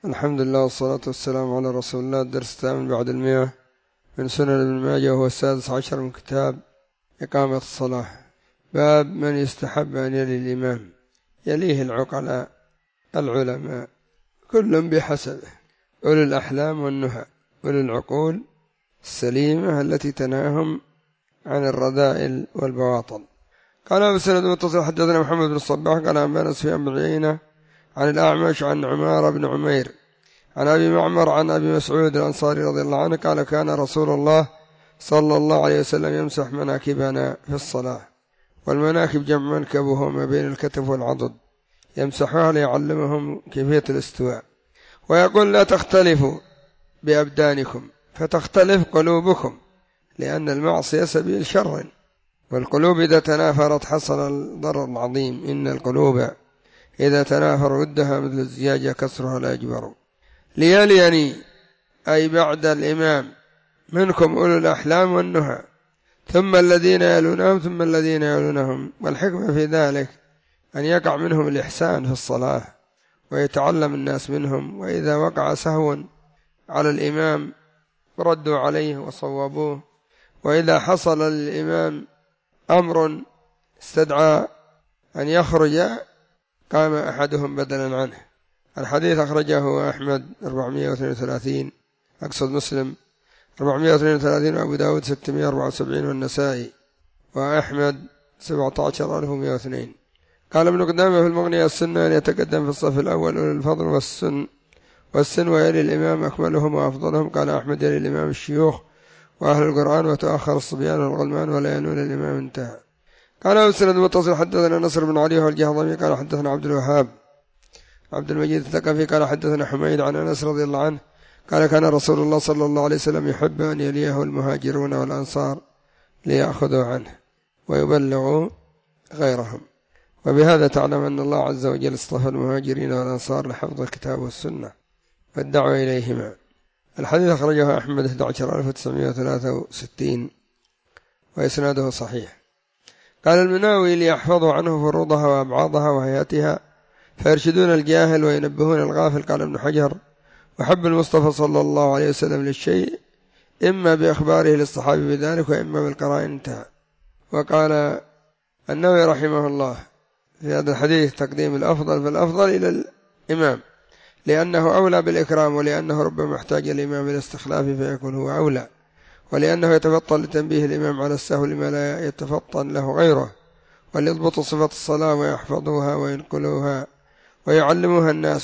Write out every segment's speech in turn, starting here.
الحمد لله والصلاة والسلام على رسول الله. الدرس الثامن بعد 100 من سنن ابن ماجه، وهو 16 من كتاب إقامة الصلاة. باب من يستحب أن يلي الإمام، يليه العقلاء العلماء كل بحسبه، أولي الأحلام والنهى، أولي العقول السليمة التي تناهم عن الرذائل والبواطل. قال أبو سند متصل حدثنا محمد بن الصباح قال أنبانا سفيان بن عيينة عن الأعمش عن عمار بن عمير عن أبي معمر عن أبي مسعود الأنصاري رضي الله عنه قال كان رسول الله صلى الله عليه وسلم يمسح مناكبنا في الصلاة. والمناكب جمع منكب وهو ما بين الكتف والعضد، يمسحها ليعلمهم كيفية الاستواء، ويقول لا تختلفوا بأبدانكم فتختلف قلوبكم، لأن المعصية سبيل شر، والقلوب إذا تنافرت حصل الضرر العظيم. إن القلوب إذا تنافر ودها مثل الزجاجة كسرها لا يجبر. ليليني أي بعد الإمام منكم أولو الأحلام والنهى، ثم الذين يلونهم ثم الذين يلونهم. والحكمة في ذلك أن يقع منهم الإحسان في الصلاة ويتعلم الناس منهم، وإذا وقع سهوا على الإمام ردوا عليه وصوبوه، وإذا حصل للإمام أمر استدعى أن يخرج قام أحدهم بدلا عنه. الحديث أخرجه أحمد 432، أقصد مسلم 432، وأبو داود 674، والنسائي وأحمد 17102. قال ابن قدامة في المغني السنة أن يتقدم في الصف الأول أولي الفضل والسن ويلي الإمام أكملهم وأفضلهم. قال أحمد يلي الإمام الشيوخ وأهل القرآن، وتأخر الصبيان والغلمان ولا ينول الإمام. انتهى. قال أبو سند متصل حدثنا نصر بن علي والجهضمي قال حدثنا عبد الوهاب عبد المجيد الثقفي قال حدثنا حميد عن أنس رضي الله عنه قال كان رسول الله صلى الله عليه وسلم يحب أن يليه المهاجرون والأنصار ليأخذوا عنه ويبلغوا غيرهم. وبهذا تعلم أن الله عز وجل اصطفى المهاجرين والأنصار لحفظ الكتاب والسنة والدعوة إليهما. الحديث أخرجه أحمد 11963 وإسناده صحيح. قال المناوي ليحفظوا عنه فروضها وأبعاضها وهيئتها فيرشدون الجاهل وينبهون الغافل. قال ابن حجر وحب المصطفى صلى الله عليه وسلم للشيء إما بإخباره للصحابي بذلك وإما بالقرائن. انتهى. وقال النووي رحمه الله في هذا الحديث تقديم الأفضل فالأفضل إلى الإمام، لأنه أولى بالإكرام، ولأنه ربما احتاج الإمام إلى استخلاف فيكون هو أولى، ولأنه يتفطن لتنبيه الإمام على السهو لما لا يتفطن له غيره، وليضبطوا صفة الصلاة ويحفظوها وينقلوها ويعلموها الناس،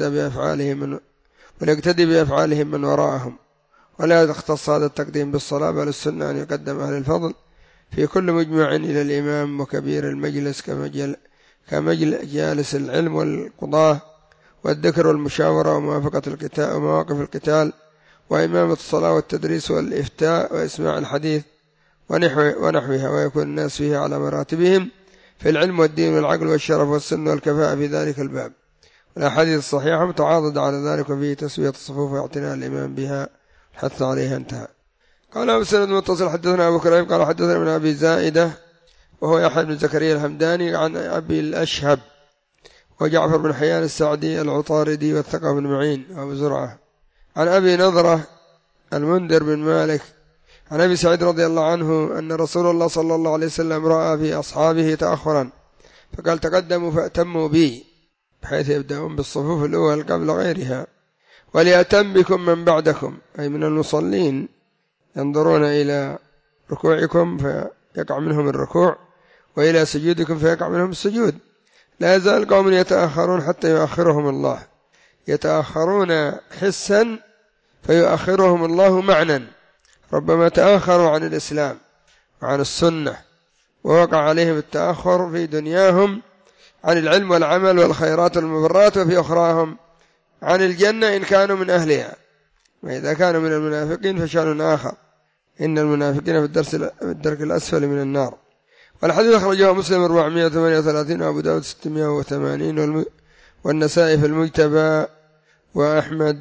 وليقتدي بأفعالهم من وراءهم. ولا يختص هذا التقديم بالصلاة، بل السنة أن يقدم أهل الفضل في كل مجمع إلى الإمام وكبير المجلس كمجالس العلم والقضاة والذكر والمشاورة ومواقف القتال وإمامة الصلاة والتدريس والإفتاء وإسماع الحديث ونحوها، ويكون الناس فيه على مراتبهم في العلم والدين والعقل والشرف والسن والكفاءة في ذلك الباب. والأحاديث الصحيحة متعاضدة على ذلك، وفيه تسوية الصفوف واعتناء الإمام بها حتى عليها. انتهى. قال أبو سند متصل حدثنا أبو كريب قال حدثنا من أبي زائدة وهو يحيى بن زكريا الهمداني عن أبي الأشهب وجعفر بن حيان السعدي العطاردي والثقة بن معين وأبو زرعة عن أبي نضرة المنذر بن مالك عن أبي سعيد رضي الله عنه أن رسول الله صلى الله عليه وسلم رأى في أصحابه تأخرا فقال تقدموا فأتموا بي، بحيث يبدأون بالصفوف الأول قبل غيرها، وليأتم بكم من بعدكم، أي من المصلين، ينظرون إلى ركوعكم فيقع منهم الركوع وإلى سجودكم فيقع منهم السجود. لا يزال قوم يتأخرون حتى يؤخرهم الله، يتأخرون حسا فيؤخرهم الله معنى. ربما تأخروا عن الإسلام وعن السنة ووقع عليهم التأخر في دنياهم عن العلم والعمل والخيرات والمبرات، وفي أخراهم عن الجنة إن كانوا من أهلها. وإذا كانوا من المنافقين فشأن آخر، إن المنافقين في الدرك الأسفل من النار. والحديث أخرجه مسلم 438 وأبو داود 680 والنسائي في المجتبى وأحمد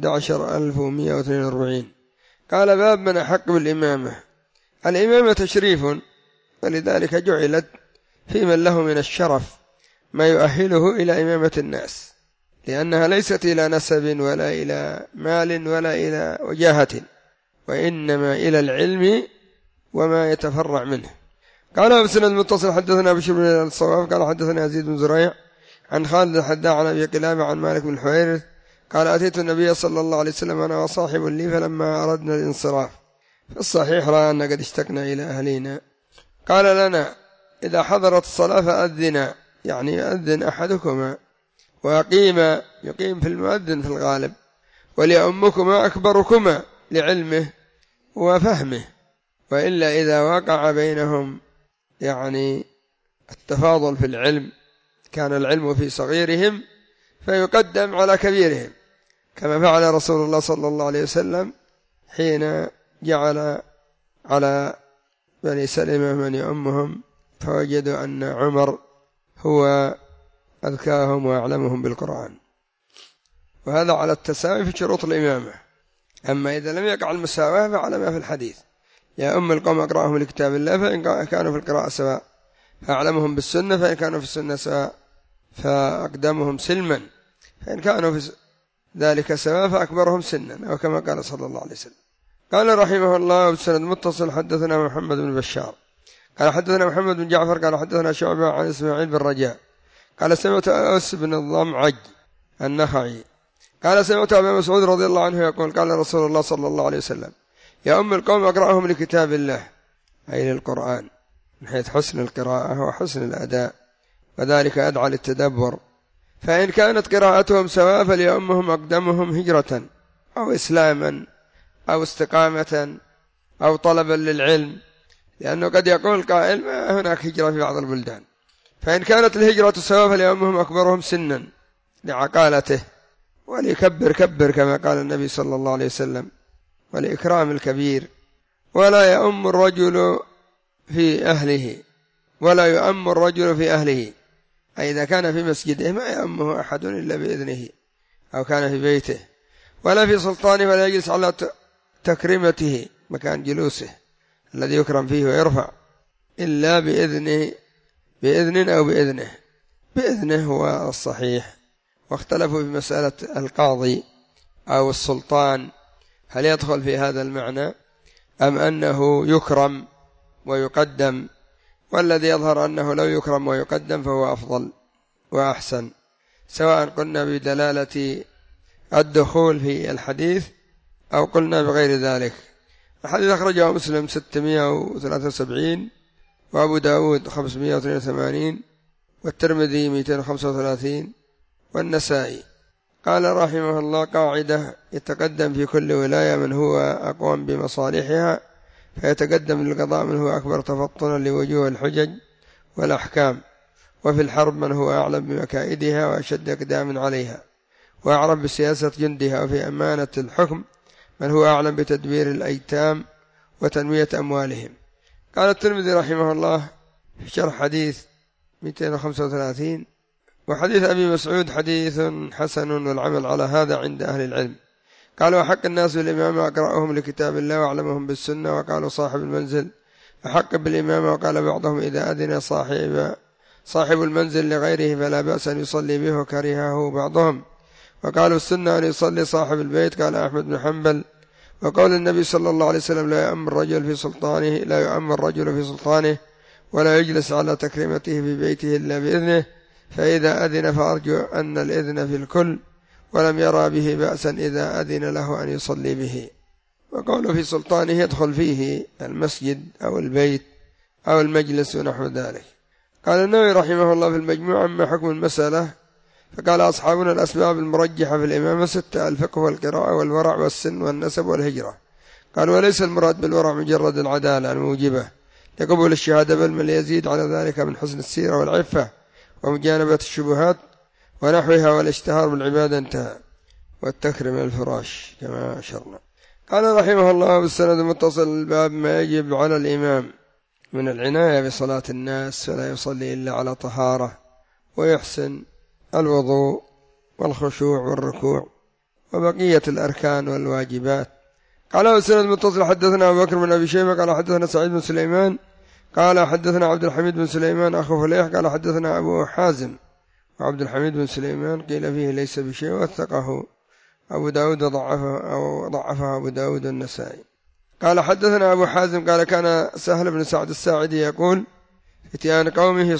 11142. قال باب من أحق بالإمامة. الإمامة تشريف، ولذلك جعلت في من له من الشرف ما يؤهله إلى إمامة الناس، لأنها ليست إلى نسب ولا إلى مال ولا إلى وجاهة، وإنما إلى العلم وما يتفرع منه. قال بسند متصل حدثنا بشر بن الصواب قال حدثنا يزيد بن زريع عن خالد الحداء عن أبي قلابة عن مالك بن الحويرث قال أتيت النبي صلى الله عليه وسلم أنا وصاحب لي فلما أردنا الانصراف في الصحيح رأى أن قد اشتقنا إلى أهلنا قال لنا إذا حضرت الصلاة فأذنا، يعني يؤذن أحدكما يقيم في المؤذن في الغالب، وليؤمكما أكبركما لعلمه وفهمه، وإلا إذا وقع بينهم يعني التفاضل في العلم كان العلم في صغيرهم فيقدم على كبيرهم، كما فعل رسول الله صلى الله عليه وسلم حين جعل على بني سلمة من يؤمهم فوجدوا أن عمر هو أذكاهم وأعلمهم بالقرآن، وهذا على التساوي في شروط الإمامة. أما إذا لم يقع المساواة فعلى ما في الحديث يا أم القوم أقرأهم لكتاب الله فإن كانوا في القراءة سواء، فأعلمهم بالسنة فإن كانوا في السنة سواء، فأقدمهم سلما فإن كانوا في ذلك سواء فأكبرهم سنا، أو كما قال صلى الله عليه وسلم. قال رحمه الله بسند متصل حدثنا محمد بن بشار قال حدثنا محمد بن جعفر قال حدثنا شعبة عن إسماعيل بن رجاء قال سمعت أوس بن الضمعج النخعي قال سمعت أبا مسعود رضي الله عنه يقول قال رسول الله صلى الله عليه وسلم يا أم القوم أقرأهم لكتاب الله، أي للقرآن من حيث حسن القراءة وحسن الأداء، وذلك أدعى للتدبر، فإن كانت قراءتهم سواء فليؤمهم أقدمهم هجرة أو إسلاما أو استقامة أو طلبا للعلم، لأنه قد يقول قائل ما هناك هجرة في بعض البلدان، فإن كانت الهجرة سواء فليؤمهم أكبرهم سنا لعقالته، وليكبر كبر كما قال النبي صلى الله عليه وسلم، ولإكرام الكبير، ولا يؤم الرجل في أهله ولا يؤم الرجل في أهله، أي إذا كان في مسجده ما يؤمه أحد إلا بإذنه، أو كان في بيته، ولا في سلطانه ولا يجلس على تكريمته مكان جلوسه الذي يكرم فيه ويرفع إلا بإذن أو بإذنه هو الصحيح. واختلفوا في مسألة القاضي أو السلطان هل يدخل في هذا المعنى أم أنه يكرم ويقدم، والذي يظهر أنه لو يكرم ويقدم فهو أفضل وأحسن، سواء قلنا بدلالة الدخول في الحديث أو قلنا بغير ذلك. الحديث أخرجه مسلم 673 وأبو داود 582 والترمذي 235 والنسائي. قال رحمه الله قاعدة يتقدم في كل ولاية من هو أقوم بمصالحها فيتقدم للقضاء من هو أكبر تفطنا لوجوه الحجج والأحكام، وفي الحرب من هو أعلم بمكائدها وأشد إقدام عليها وأعرف بسياسة جندها، وفي أمانة الحكم من هو أعلم بتدبير الأيتام وتنمية أموالهم. قال الترمذي رحمه الله في شرح حديث 235 وحديث أبي مسعود حديث حسن والعمل على هذا عند أهل العلم. قالوا أحق الناس بالإمام أقرأهم لكتاب الله وأعلمهم بالسنة، وقالوا صاحب المنزل أحق بالإمام، وقال بعضهم إذا أذن صاحب المنزل لغيره فلا بأس أن يصلي به وكرهه بعضهم، وقالوا السنة أن يصلي صاحب البيت. قال أحمد بن حنبل وقول النبي صلى الله عليه وسلم لا يؤم الرجل في سلطانه ولا يجلس على تكريمته في بيته إلا بإذنه، فإذا أذن فأرجو أن الإذن في الكل، ولم يرى به بأسا إذا أذن له أن يصلي به. وقوله في سلطانه يدخل فيه المسجد أو البيت أو المجلس ونحو ذلك. قال النووي رحمه الله في المجموع أما حكم المسألة فقال أصحابنا الأسباب المرجحة في الإمامة 6: الفقه والقراءة والورع والسن والنسب والهجرة. قال وليس المراد بالورع مجرد العدالة الموجبة لقبول الشهادة، بل من يزيد على ذلك من حسن السيرة والعفة ومجانبة الشبهات ونحوها والاشتهار بالعبادة انتهى، والتكرم الفراش كما أشرنا. قال رحمه الله بالسند المتصل الباب ما يجب على الإمام من العناية بصلاة الناس، فلا يصلي إلا على طهارة، ويحسن الوضوء والخشوع والركوع وبقية الأركان والواجبات. قال بالسند المتصل حدثنا أبو بكر بن أبي شيبة قال حدثنا سعيد بن سليمان قال حدثنا عبد الحميد بن سليمان أخو فليح قال حدثنا أبو حازم وعبد الحميد بن سليمان قيل فيه ليس بشيء، وثقه أبو داود ضعفه أبو داود النسائي. قال حدثنا أبو حازم قال كان سهل بن سعد الساعدي يقول فتيان قومه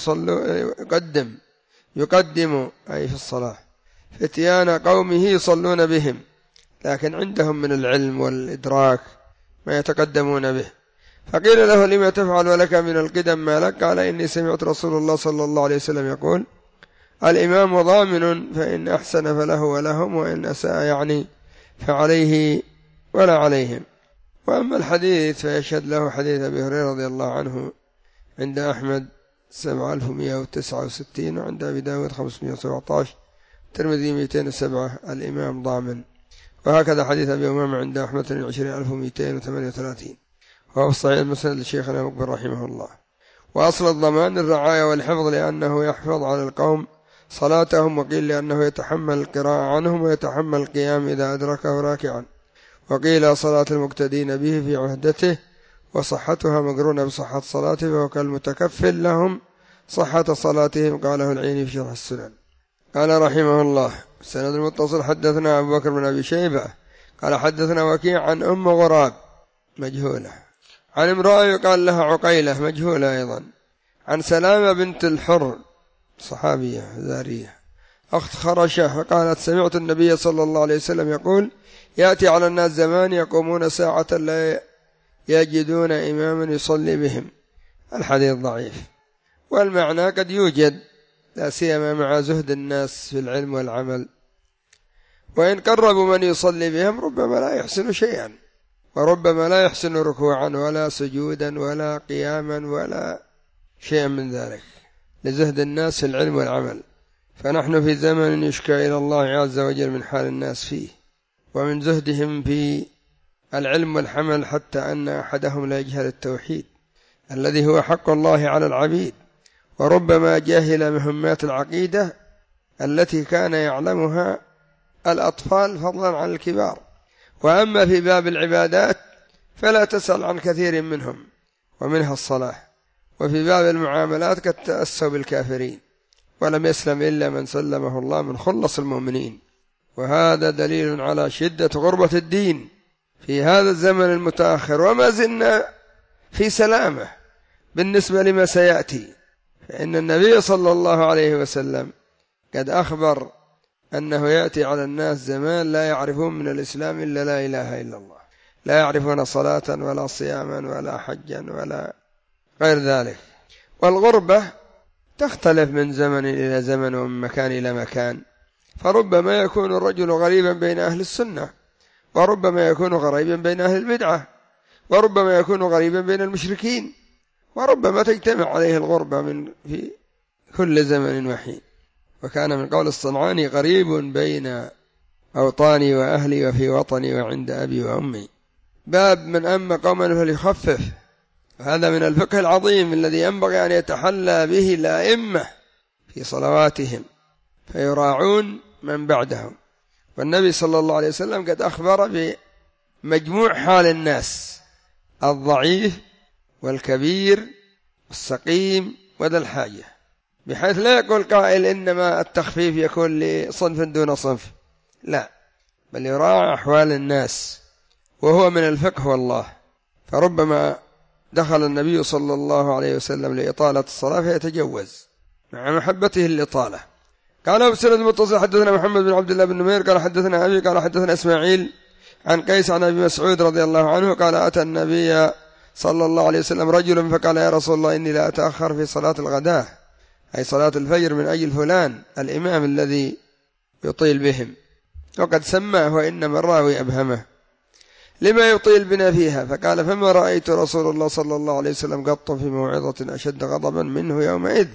يقدم أي في الصلاة، فتيان قومه يصلون بهم، لكن عندهم من العلم والإدراك ما يتقدمون به. فقيل له لما تفعل ولك من القدم ما لك؟ قال إني سمعت رسول الله صلى الله عليه وسلم يقول الإمام ضامن، فإن أحسن فله ولهم، وإن أساء يعني فعليه ولا عليهم. وأما الحديث فيشهد له حديث أبي هريرة رضي الله عنه عند أحمد 7169، وعند أبي داود 517، الترمذي 207 الإمام ضامن. وهكذا حديث أبي أمامة عند أحمد 20238، وهو الصحيح المسند لشيخنا مقبل رحمه الله. وأصل الضمان الرعاية والحفظ، لأنه يحفظ على القوم صلاتهم، وقيل لأنه يتحمل القراءة عنهم ويتحمل القيام إذا أدركه راكعا، وقيل صلاة المقتدين به في عهدته وصحتها مقرونة بصحة صلاته، فهو كالمتكفل لهم صحة صلاتهم. قاله العيني في شرح السنن. قال رحمه الله السند المتصل حدثنا أبو بكر بن أبي شيبة قال حدثنا وكيع عن أم غراب مجهولة، عن امرأة يقال لها عقيلة مجهولة أيضا، عن سلامة بنت الحر صحابية زارية أخت خرشة، فقالت سمعت النبي صلى الله عليه وسلم يقول يأتي على الناس زمان يقومون ساعة لا يجدون إماما يصلي بهم. الحديث ضعيف، والمعنى قد يوجد، لا سيما مع زهد الناس في العلم والعمل، وإن قربوا من يصلي بهم ربما لا يحسن شيئا، وربما لا يحسن ركوعا ولا سجودا ولا قياما ولا شيئا من ذلك، لزهد الناس في العلم والعمل. فنحن في زمن يشكى إلى الله عز وجل من حال الناس فيه ومن زهدهم في العلم والحمل، حتى أن أحدهم لا يجهل التوحيد الذي هو حق الله على العبيد، وربما جاهل مهمات العقيدة التي كان يعلمها الأطفال فضلا عن الكبار. وأما في باب العبادات فلا تسأل عن كثير منهم، ومنها الصلاة. وفي باب المعاملات قد تأسوا بالكافرين، ولم يسلم إلا من سلمه الله من خلص المؤمنين. وهذا دليل على شدة غربة الدين في هذا الزمن المتأخر، وما زلنا في سلامة بالنسبة لما سيأتي. فإن النبي صلى الله عليه وسلم قد أخبر أنه يأتي على الناس زمان لا يعرفون من الإسلام إلا لا إله إلا الله، لا يعرفون صلاة ولا صياما ولا حجا ولا غير ذلك. والغربة تختلف من زمن إلى زمن ومن مكان إلى مكان، فربما يكون الرجل غريبا بين أهل السنة، وربما يكون غريبا بين أهل البدعة، وربما يكون غريبا بين المشركين، وربما تجتمع عليه الغربة في كل زمن وحين. وكان من قول الصنعاني غريب بين أوطاني وأهلي وفي وطني وعند أبي وأمي. باب من أما قوما فليخفف، هذا من الفقه العظيم الذي ينبغي أن يتحلى به الأئمة في صلواتهم، فيراعون من بعدهم. والنبي صلى الله عليه وسلم قد أخبر بمجموع حال الناس، الضعيف والكبير والسقيم وذا الحاجة، بحيث لا يقول قائل إنما التخفيف يكون لصنف دون صنف، لا، بل يراعي أحوال الناس، وهو من الفقه والله. فربما دخل النبي صلى الله عليه وسلم لإطالة الصلاة فيتجوز مع محبته الإطالة. قال أبو سند المتصل حدثنا محمد بن عبد الله بن نمير قال حدثنا أبي قال حدثنا إسماعيل عن قيس عن أبي مسعود رضي الله عنه قال أتى النبي صلى الله عليه وسلم رجل فقال يا رسول الله إني لا أتأخر في صلاة الغداء، أي صلاة الفجر، من أجل فلان الإمام الذي يطيل بهم، وقد سماه وإنما الراوي أبهمه، لما يطيل بنا فيها. فقال فما رأيت رسول الله صلى الله عليه وسلم قط في موعظة أشد غضبا منه يومئذ،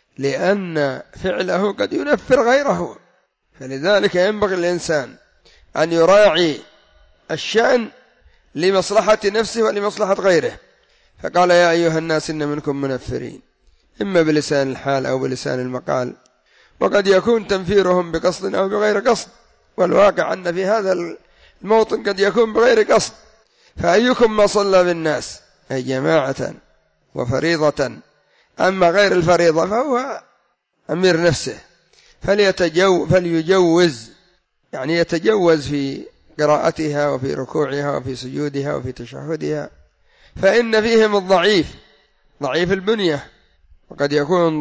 لأن فعله قد ينفر غيره. فلذلك ينبغي الإنسان أن يراعي الشأن لمصلحة نفسه ولمصلحة غيره. فقال يا أيها الناس إن منكم منفرين، إما بلسان الحال أو بلسان المقال، وقد يكون تنفيرهم بقصد أو بغير قصد، والواقع أن في هذا الموطن قد يكون بغير قصد. فأيكم ما صلى بالناس، أي جماعة وفريضة، أما غير الفريضة فهو أمير نفسه. فليجوز، يعني يتجوز في قراءتها وفي ركوعها وفي سجودها وفي تشهدها، فإن فيهم الضعيف ضعيف البنية، وقد يكون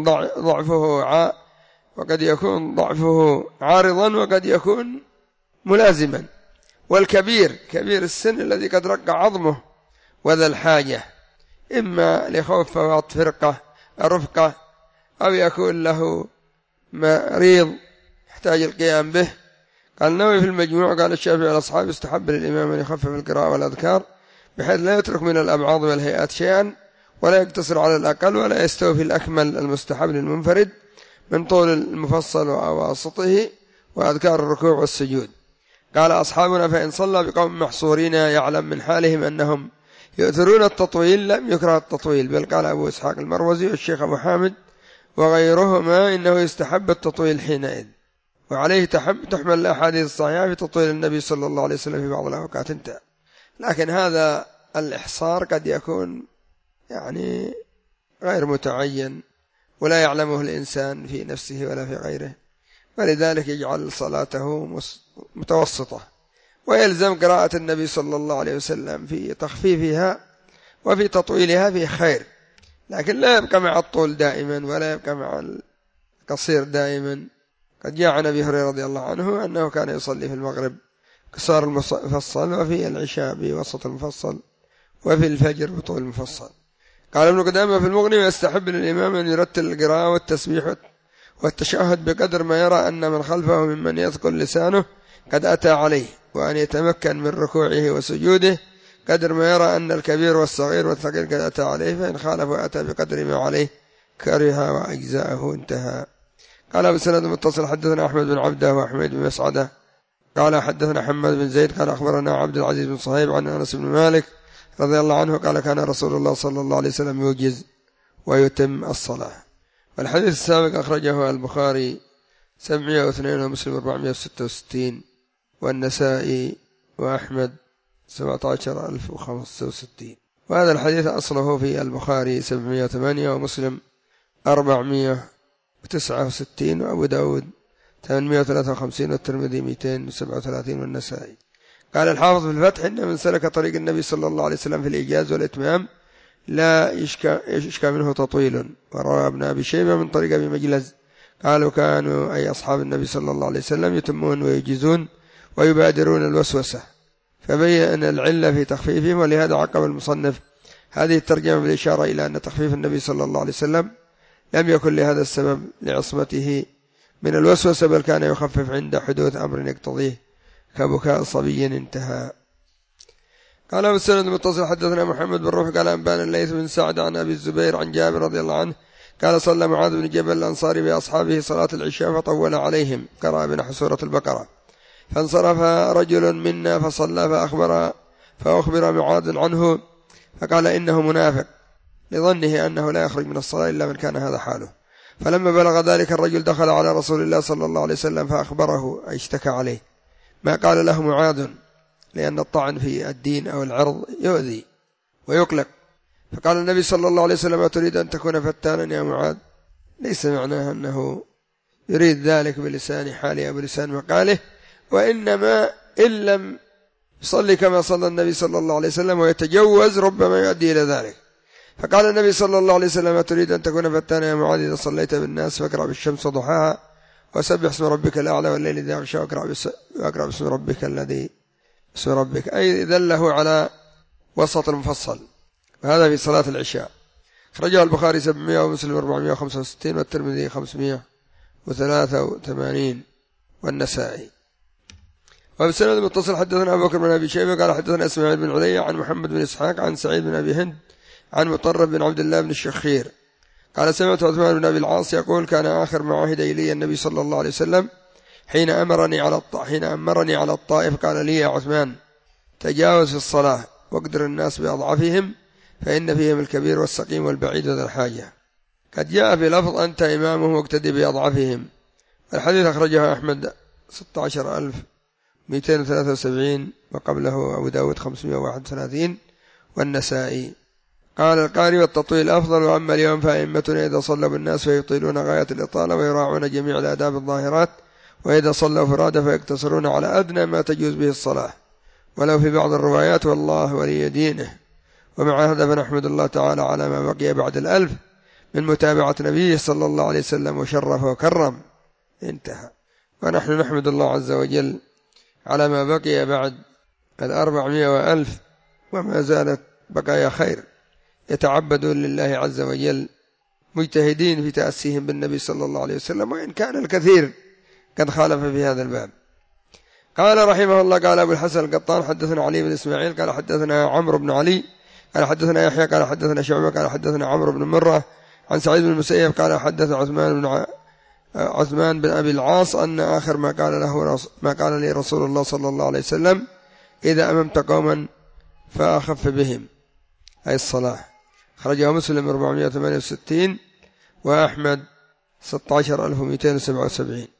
ضعفه عارضا وقد يكون ملازما، والكبير كبير السن الذي قد رق عظمه وذا الحاجة، إما لخوف فوات رفقة، أو يكون له مريض يحتاج القيام به. قال النووي في المجموع قال الشافعي والأصحاب يستحب للإمام أن يخفف القراءة والأذكار بحيث لا يترك من الأبعاض والهيئات شيئا، ولا يقتصر على الأقل، ولا يستوفي الأكمل المستحب للمنفرد من طول المفصل وأواسطه وأذكار الركوع والسجود. قال أصحابنا فإن صلى بقوم محصورين يعلم من حالهم أنهم يؤثرون التطويل لم يكره التطويل، بل قال أبو إسحاق المروزي والشيخ أبو حامد وغيرهما إنه يستحب التطويل حينئذ، وعليه تحمل الأحاديث الصحيحة في تطويل النبي صلى الله عليه وسلم في بعض الأوقات انتهى. لكن هذا الإحصار قد يكون يعني غير متعين ولا يعلمه الإنسان في نفسه ولا في غيره، ولذلك يجعل صلاته متوسطة، ويلزم قراءة النبي صلى الله عليه وسلم في تخفيفها وفي تطويلها في خير، لكن لا يبقى مع الطول دائما ولا يبقى مع القصير دائما. قد جاء عن أبي هريرة رضي الله عنه أنه كان يصلي في المغرب قصار المفصل، وفي العشاء بوسط المفصل، وفي الفجر بطول المفصل. قال ابن قدامة في المغني ويستحب للإمام أن يرتل القراءة والتسبيح والتشهد بقدر ما يرى أن من خلفه ممن يثقل لسانه قد أتى عليه، وأن يتمكن من ركوعه وسجوده قدر ما يرى أن الكبير والصغير والثقيل قد أتى عليه، فإن خالف وأتى بقدر ما عليه كره وأجزاءه. انتهى. قال بسند متصل حدثنا أحمد بن عبده وأحمد بن مسعدة قال حدثنا حماد بن زيد قال أخبرنا عبد العزيز بن صهيب عن أنس بن مالك رضي الله عنه قال كان رسول الله صلى الله عليه وسلم يوجز ويتم الصلاة. والحديث السابق أخرجه البخاري 702 ومسلم 466 والنسائي وأحمد 17065. وهذا الحديث أصله في البخاري 708 ومسلم 469 وأبو داود 853 والترمذي 237 والنسائي. قال الحافظ في الفتح إن من سلك طريق النبي صلى الله عليه وسلم في الإيجاز والإتمام لا يشكى منه تطويل. وروى ابن أبي شيبة من طريق أبي مجلز قالوا كانوا أي أصحاب النبي صلى الله عليه وسلم يتمون ويجيزون ويبادرون الوسوسة، فبين العلة في تخفيفهم، ولهذا عقب المصنف هذه الترجمة بالإشارة إلى أن تخفيف النبي صلى الله عليه وسلم لم يكن لهذا السبب لعصمته من الوسوسة، بل كان يخفف عند حدوث أمر يقتضيه كبكاء صبي. انتهى. قال بالسند المتصل حدثنا محمد بن رافع قال أنبانا الليث بن سعد عن أبي الزبير عن جابر رضي الله عنه قال صلى معاذ بن جبل الأنصاري بأصحابه صلاة العشاء فطول عليهم، قرأ بنحو سورة البقرة، فانصرف رجل منا فصلى فأخبر معاذ عنه فقال إنه منافق، لظنه أنه لا يخرج من الصلاة إلا من كان هذا حاله. فلما بلغ ذلك الرجل دخل على رسول الله صلى الله عليه وسلم فأخبره أي اشتكى عليه ما قال له معاذ، لأن الطعن في الدين أو العرض يؤذي ويقلق. فقال النبي صلى الله عليه وسلم أتريد أن تكون فتانا يا معاذ؟ ليس معناه أنه يريد ذلك بلسان حاله أو بلسان مقاله، وإنما إن لم يصلي كما صلى النبي صلى الله عليه وسلم ويتجوز ربما يؤدي إلى ذلك. فقال النبي صلى الله عليه وسلم أتريد أن تكون فتانا يا معاذ؟ إذا صليت بالناس فاقرأ بالشمس ضحاها وسبح اسم ربك الأعلى والليل إذا يغشى واقرأ باسم ربك الذي اسم ربك، أي دله على وسط المفصل، وهذا في صلاة العشاء. خرجه البخاري 700 ومسلم 465 والترمذي 583 والنسائي. وبسند متصل حدثنا أبو بكر بن أبي شيبة قال حدثنا إسماعيل بن علي عن محمد بن إسحاق عن سعيد بن أبي هند عن مطرف بن عبد الله بن الشخير قال سمعت عثمان بن أبي العاص يقول كان آخر ما عهد إلي النبي صلى الله عليه وسلم حين أمرني على الطائف قال لي يا عثمان تجاوز في الصلاة واقدر الناس بأضعفهم فإن فيهم الكبير والسقيم والبعيد ذا الحاجة. قد جاء في لفظ أنت إمامهم واقتدي بأضعفهم. الحديث أخرجه أحمد 16273 وقبله أبو داود 531 والنسائي. قال القاري والتطويل أفضل. وأما اليوم فأئمتنا إذا صلوا بالناس فيطيلون غاية الإطالة ويراعون جميع الآداب الظاهرات، وإذا صلوا فرادى فيقتصرون على أدنى ما تجوز به الصلاة ولو في بعض الروايات والله ولي دينه. ومع هذا فنحمد الله تعالى على ما بقي بعد 1000 من متابعة نبيه صلى الله عليه وسلم وشرف وكرم. انتهى. ونحن نحمد الله عز وجل على ما بقي بعد 400 و1000 وما زالت بقايا خير، يتعبدون لله عز وجل مجتهدين في تأسيهم بالنبي صلى الله عليه وسلم، وإن كان الكثير قد خالف في هذا الباب. قال رحمه الله: قال أبو الحسن القطان حدثنا علي بن إسماعيل قال حدثنا عمرو بن علي قال حدثنا يحيى قال حدثنا شعبة قال حدثنا عمرو بن مرة عن سعيد بن المسيب قال حدث عثمان بن أبي العاص أن آخر ما قال لي رسول الله صلى الله عليه وسلم: إذا أممت قوما فأخف بهم، أي الصلاة. خرجه مسلم 468 وأحمد 16277.